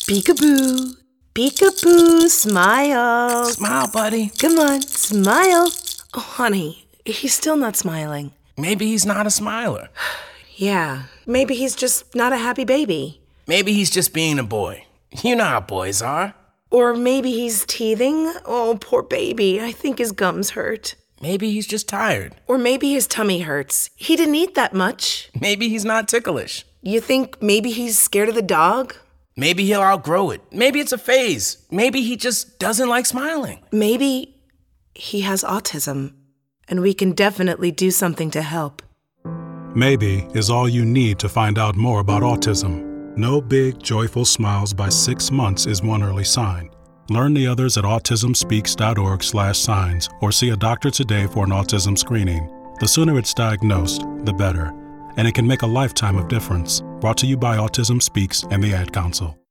Peekaboo. Peekaboo, smile. Smile, buddy. Come on, smile. Oh, honey, he's still not smiling. Maybe he's not a smiler. Yeah, maybe he's just not a happy baby. Maybe he's just being a boy. You know how boys are. Or maybe he's teething. Oh, poor baby. I think his gums hurt. Maybe he's just tired. Or maybe his tummy hurts. He didn't eat that much. Maybe he's not ticklish. You think maybe he's scared of the dog? Maybe he'll outgrow it. Maybe it's a phase. Maybe he just doesn't like smiling. Maybe he has autism, and we can definitely do something to help. Maybe is all you need to find out more about autism. No big, joyful smiles by 6 months is one early sign. Learn the others at autismspeaks.org/signs or see a doctor today for an autism screening. The sooner it's diagnosed, the better. And it can make a lifetime of difference. Brought to you by Autism Speaks and the Ad Council.